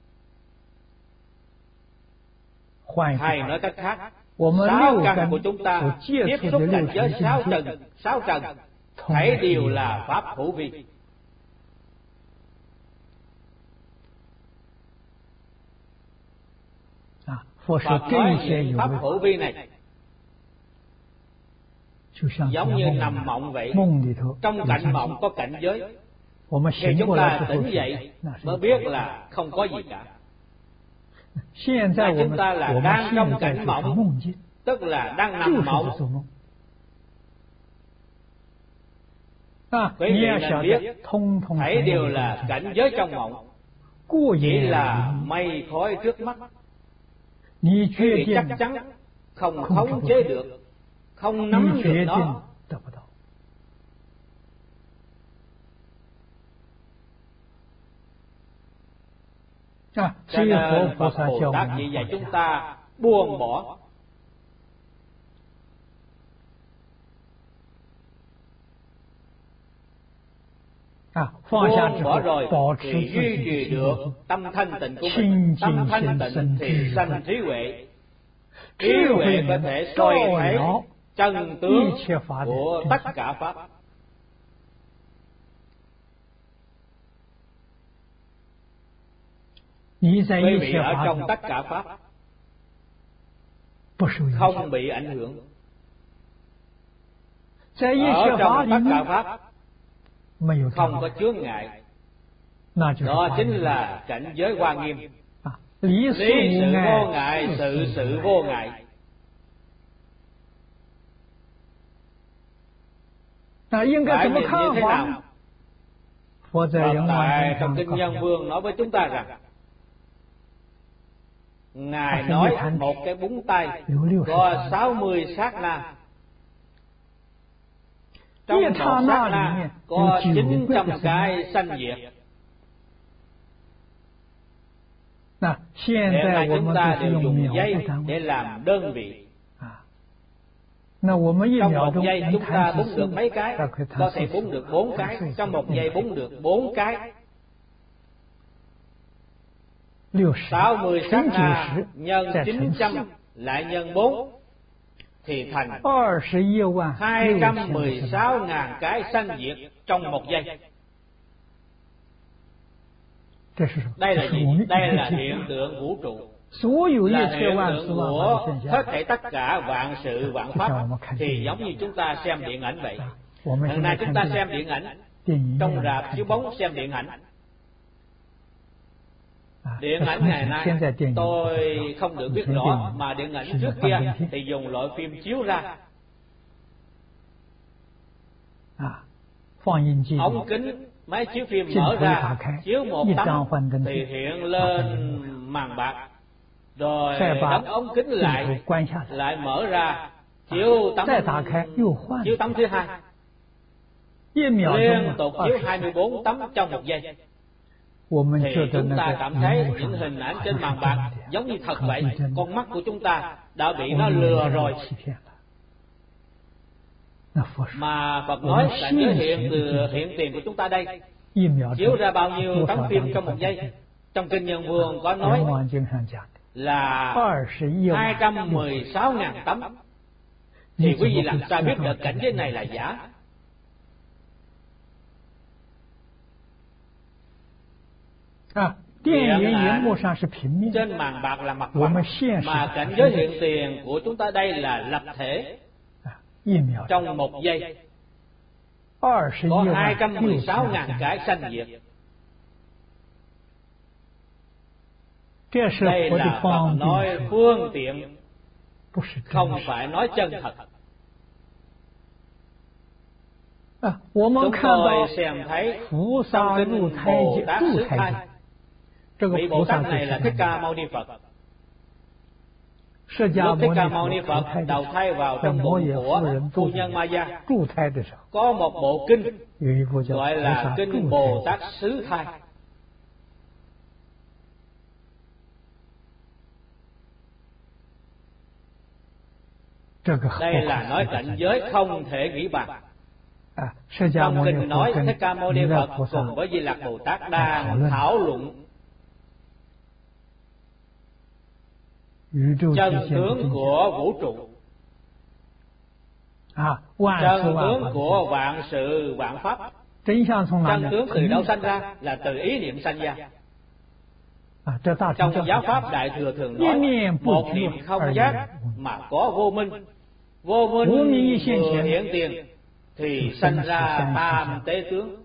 Hay nói cách khác, sáu căn của chúng ta tiếp xúc cảnh giới sáu trần, sáu trần thấy đều là pháp hữu vi. Phật nói những pháp hữu vi này giống như nằm mộng vậy. Trong cảnh mộng có cảnh giới. Khi chúng ta tỉnh dậy mới biết là không có gì cả. Mà chúng ta là đang trong cảnh mộng, tức là đang nằm mộng. Quý vị nên biết, thấy đều là cảnh giới trong mộng, chỉ là mây khói trước mắt. Quý vị chắc chắn không khống chế được, không nắm được nó. Cho nên Phật Bồ Tát chỉ dạy chúng ta buông bỏ. Buông bỏ rồi thì duy trì được tâm thanh tịnh của mình. Tâm thanh tịnh thì sanh trí huệ. Trí huệ có thể soi thấy chân tướng của tất cả pháp. Quý vị ở trong tất cả pháp không bị ảnh hưởng. Ở trong tất cả pháp không có chướng ngại. Đó chính là cảnh giới Hoa Nghiêm. Lý sự vô ngại, sự sự vô ngại. Phải nhìn như thế nào? Phật tại trong Kinh Nhân Vương nói với chúng ta rằng Ngài nói một cái búng tay có sáu mươi sát na. Trong một sát na có chín trăm cái sanh diệt. Hiện nay chúng ta đều dùng giây để làm đơn vị. Trong một giây chúng ta búng được mấy cái? Có thể búng được bốn cái. Trong một giây búng được bốn cái. Sáu mươi sát na nhân chín trăm lại nhân bốn thì thành hai trăm mười sáu ngàn cái sanh diệt trong một giây. Đây là gì? Đây là hiện tượng vũ trụ, là hiện tượng của tất cả tất cả vạn sự vạn pháp. Thì giống như chúng ta xem điện ảnh vậy. Hôm nay chúng ta xem điện ảnh trong rạp chiếu bóng, xem điện ảnh. Điện ảnh ngày nay tôi không được biết rõ, mà điện ảnh trước kia thì dùng loại phim chiếu ra. Ống kính máy chiếu phim mở ra, chiếu một tấm thì hiện lên màn bạc, rồi đóng ống kính lại, lại mở ra chiếu tấm chiếu tấm thứ hai, liên tục chiếu hai mươi bốn tấm trong một giây. Thì chúng ta cảm thấy những hình ảnh trên màn bạc giống như thật vậy. Con mắt của chúng ta đã bị nó lừa rồi. Mà Phật nói cảnh giới hiện từ hiện tiền của chúng ta đây chiếu ra bao nhiêu tấm phim trong một giây. Trong Kinh Nhân Vương có nói là hai trăm mười sáu ngàn tấm. Thì quý vị làm sao biết được cảnh giới này là giả? Điện ảnh trên màn bạc là mặt phẳng, mà cảnh giới hiện tiền của chúng ta đây là lập thể. Trong một giây có hai trăm mười sáu ngàn cái sanh diệt. Đây là Phật nói phương tiện, không phải nói chân thật. Chúng tôi xem thấy trong kinh Bồ Tát Sứ Thai. Vị Bồ Tát này là Thích Ca Mâu Ni Phật. Lúc Thích Ca Mâu Ni Phật đầu thai vào trong bụng của phu nhân Maya, có một bộ kinh gọi là Kinh Bồ Tát Sứ Thai. Đây là nói cảnh giới không thể nghĩ bàn. Trong kinh nói Thích Ca Mâu Ni Phật cùng với Di Lặc Bồ Tát đang thảo luận chân tướng của vũ trụ, chân tướng của vạn sự vạn pháp. Chân tướng từ đâu sanh ra? Là từ ý niệm sanh ra. Trong giáo pháp Đại Thừa thường nói một niệm không giác mà có vô minh. Vô minh vừa hiện tiền thì sanh ra tam tế tướng.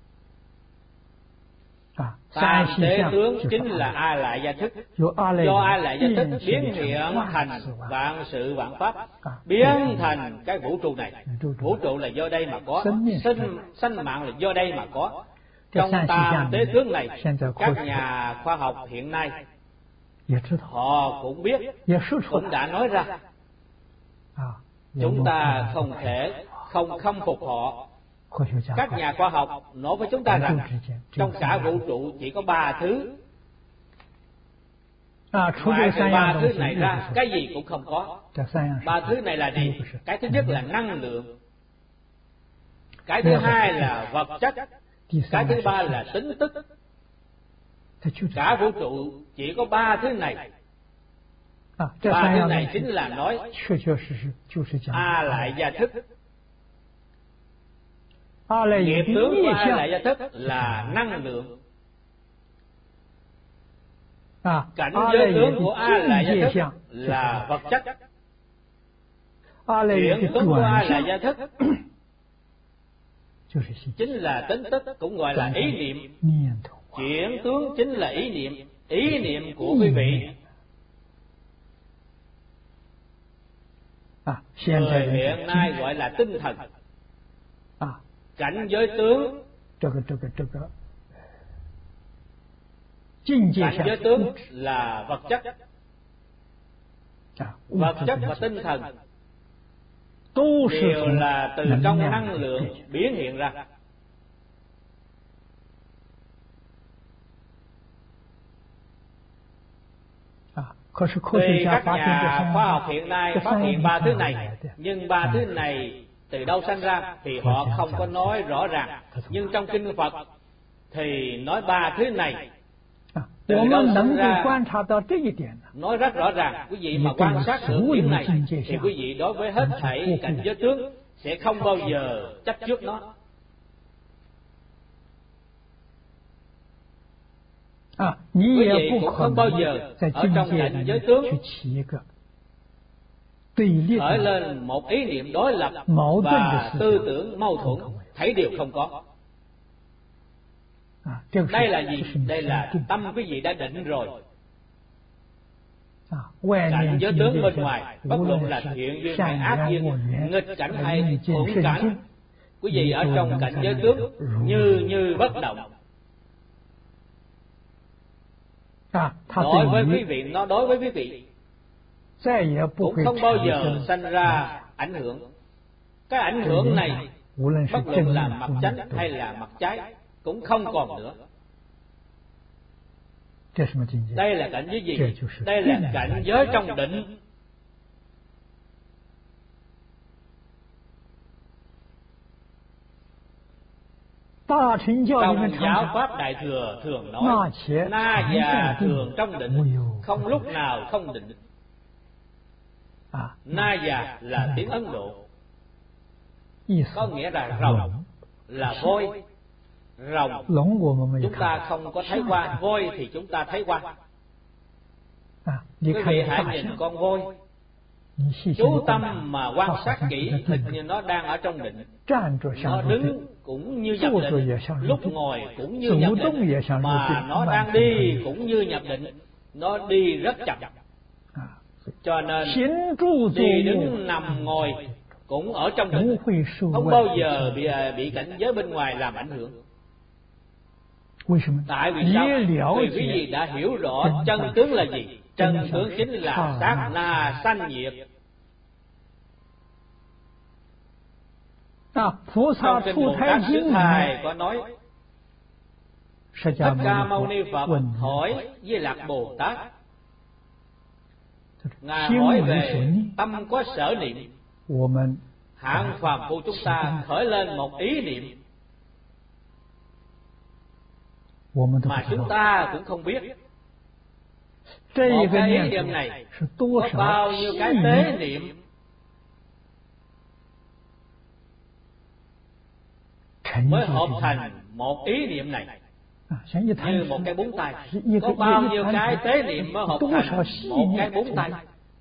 Tam tế tướng chính là A Lại Gia Thức. Do A Lại Gia Thức biến hiện thành vạn sự vạn pháp, biến thành cái vũ trụ này. Vũ trụ là do đây mà có, sinh sanh mạng là do đây mà có. Trong tam tế tướng này, các nhà khoa học hiện nay họ cũng biết, cũng đã nói ra. Chúng ta không thể không khâm phục họ. Các nhà khoa học nói với chúng ta rằng trong cả vũ trụ chỉ có ba thứ. Ngoài trừ ba thứ này ra, cái gì cũng không có. Ba thứ này là gì? Cái thứ nhất là năng lượng, cái thứ hai là vật chất, cái thứ ba là tính tức. Cả vũ trụ chỉ có ba thứ này. Ba thứ này chính là nói A Lại Gia Thức. Nghiệp tướng của A Lại Gia Thức là năng lượng. Cảnh giới tướng của A Lại Gia Thức là vật chất. Chuyển tướng của A Lại Gia Thức chính là tính tức, cũng gọi là ý niệm. Chuyển tướng chính là ý niệm, ý niệm của quý vị. Người hiện nay gọi là tinh thần. Cảnh giới tướng, cảnh giới tướng là vật chất. Vật chất và tinh thần đều là từ trong năng lượng biến hiện ra. Tuy các nhà khoa học hiện nay phát hiện ba thứ này, nhưng ba thứ này từ đâu sanh ra thì họ không có nói rõ ràng. Nhưng trong kinh Phật thì nói ba thứ này từ đâu sanh ra, nói rất rõ ràng. Quý vị mà quan sát được điểm này thì quý vị đối với hết thảy cảnh giới tướng sẽ không bao giờ chấp trước nó. Quý vị cũng không bao giờ ở trong cảnh giới tướng khởi lên một ý niệm đối lập và tư tưởng mâu thuẫn, thấy điều không có. Đây là gì? Đây là tâm quý vị đã định rồi. Cảnh giới tướng bên ngoài, bất luận là thiện duyên hay ác duyên, nghịch cảnh hay thuận cảnh, quý vị ở trong cảnh giới tướng như như bất động. Đối với quý vị, nó đối với quý vị cũng không bao giờ sanh ra ảnh hưởng. Cái ảnh hưởng này bất luận là mặt chánh hay là mặt trái cũng không còn nữa. Đây là cảnh giới gì? Đây là cảnh giới trong định. Trong giáo pháp Đại Thừa thường nói na già thường trong định, không lúc nào không định. Na già là tiếng Ấn Độ, có nghĩa là rồng, là voi. Rồng chúng ta không có thấy qua, voi thì chúng ta thấy qua. Quý vị hãy nhìn con voi, chú tâm mà quan sát kỹ, hình như nó đang ở trong định. Nó đứng cũng như nhập định, lúc ngồi cũng như nhập định, mà nó đang đi cũng như nhập định. Nó đi rất chậm, cho nên đi đứng nằm ngồi cũng ở trong định, không bao giờ bị bị cảnh giới bên ngoài làm ảnh hưởng. Tại vì sao? Vì quý vị đã hiểu rõ chân tướng là gì. Chân tướng chính là sát na sanh diệt. Trong kinh Bồ Tát Sư Thầy có nói, Thích Ca Mâu Ni Phật hỏi Di Lặc Bồ Tát, Ngài hỏi về tâm có sở niệm. Hạng phàm phu chúng ta khởi lên một ý niệm mà chúng ta cũng không biết. Một cái ý niệm này có bao nhiêu cái tế niệm mới hợp thành một ý niệm này. Như một cái búng tay, có bao nhiêu cái tế niệm mới hợp thành một cái búng tay.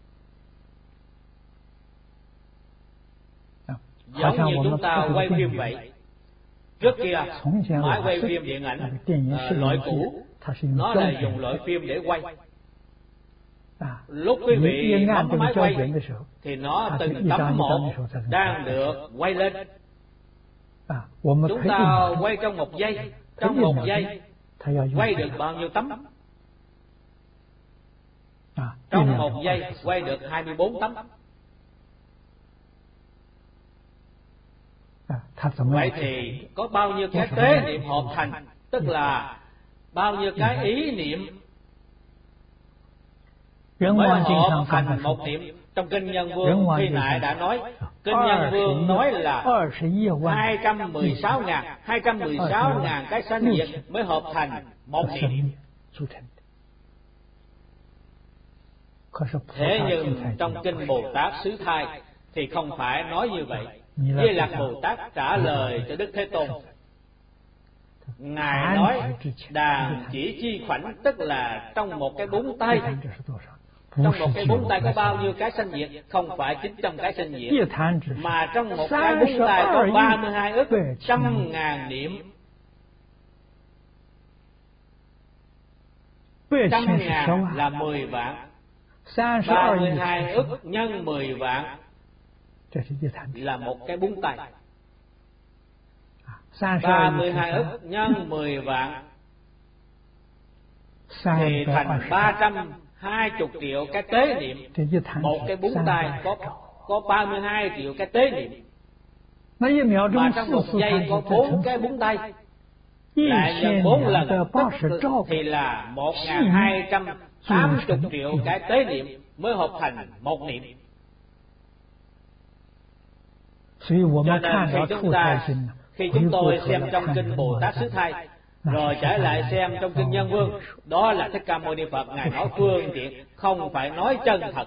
Giống như chúng ta quay phim vậy. Trước kia máy quay phim điện ảnh uh, loại cũ, nó là dùng loại phim để quay. Lúc quý vị bấm máy quay thì nó từng tấm một đang được quay lên. Chúng ta quay trong một giây, trong một giây quay được bao nhiêu tấm? Trong một giây quay được hai mươi bốn tấm. Vậy thì có bao nhiêu cái tế niệm hợp thành, tức là bao nhiêu cái ý niệm mới hợp thành một niệm. Trong kinh Nhân Vương khi nãy đã nói, kinh Nhân Vương nói là hai trăm mười sáu ngàn, hai trăm mười sáu ngàn cái sanh diệt mới hợp thành một niệm. Thế nhưng trong kinh Bồ Tát Xứ Thai thì không phải nói như vậy. Di Lặc Bồ Tát trả lời cho Đức Thế Tôn. Ngài nói đàn chỉ chi khoảnh, tức là trong một cái búng tay. Trong một cái búng tay có bao nhiêu cái sanh diệt? Không phải chín trăm cái sanh diệt, mà trong một cái búng tay có ba mươi hai ức trăm ngàn niệm. Trăm ngàn là mười vạn, ba mươi hai ức nhân mười vạn là một cái búng tay. Ba mươi hai ức nhân mười vạn thì thành ba trăm hai mươi triệu cái tế niệm. Một cái búng tay có có ba mươi hai triệu cái tế niệm, mà trong một giây có bốn cái búng tay, lại nhân bốn lần thì là một nghìn hai trăm tám mươi triệu cái tế niệm mới hợp thành một niệm. Cho nên khi chúng ta khi chúng tôi xem trong kinh Bồ Tát Xứ Thai, rồi trở lại xem trong kinh Nhân Vương, đó là Thích Ca Mâu Ni Phật ngài nói phương tiện, không phải nói chân thật.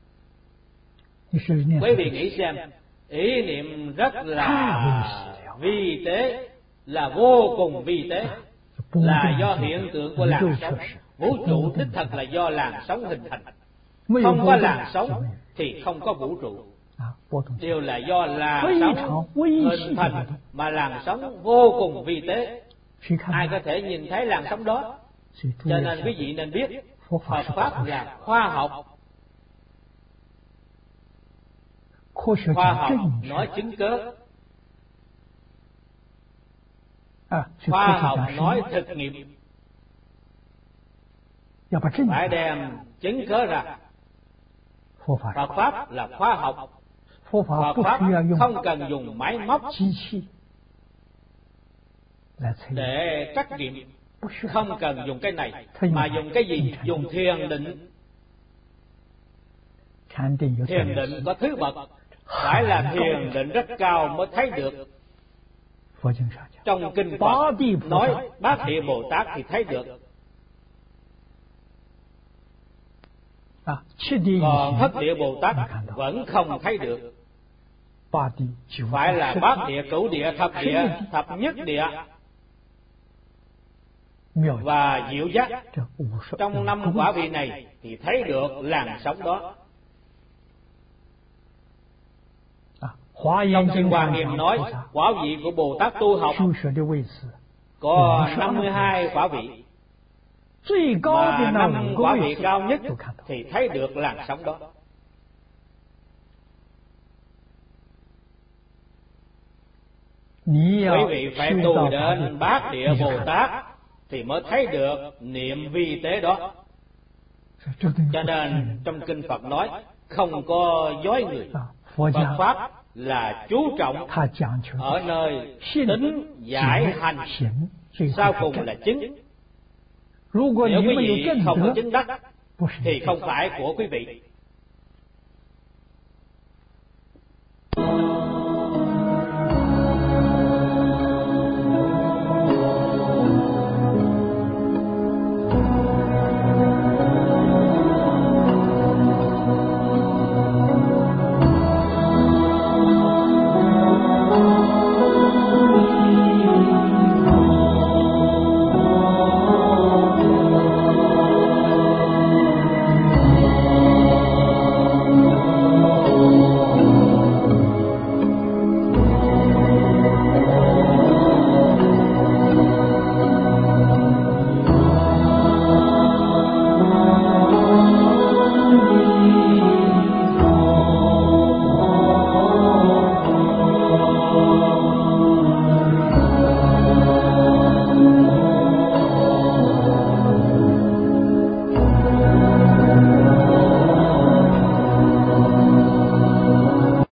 Quý vị nghĩ xem, ý niệm rất là vi tế, là vô cùng vi tế, là do hiện tượng của làn sóng. Vũ trụ đích thật là do làn sóng hình thành. Không có làn sóng thì không có vũ trụ. Đều là do làn sóng hình thành, mà làn sóng vô cùng vi tế. Ai có thể nhìn thấy làn sóng đó? Cho nên quý vị nên biết Phật Pháp là khoa học. Khoa học nói chứng cớ, khoa học nói thực nghiệm. Phải đem chứng cớ ra. Phật Pháp là khoa học. Phật Pháp không cần dùng máy móc để trắc nghiệm, không cần dùng cái này, mà dùng cái gì? Dùng thiền định. Thiền định có thứ bậc, phải là thiền định rất cao mới thấy được. Trong kinh Phật nói Bát Địa Bồ Tát thì thấy được, còn Thất Địa Bồ Tát vẫn không thấy được. Phải là Bát Địa, Cửu Địa, Thập Địa, Thập Nhất Địa và Diệu Giác. Trong năm quả vị này thì thấy được làn sóng đó. Trong kinh Hoa Nghiêm nói quả vị của Bồ Tát tu học có năm mươi hai quả vị, mà năm quả vị cao nhất thì thấy được làn sóng đó. Quý vị phải tu đến Bát Địa Bồ Tát thì mới thấy được niệm vi tế đó. Cho nên trong kinh Phật nói không có dối người. Phật Pháp là chú trọng ở nơi tính giải hành, sau cùng là chứng. Nếu quý vị không có chứng đắc thì không phải của quý vị.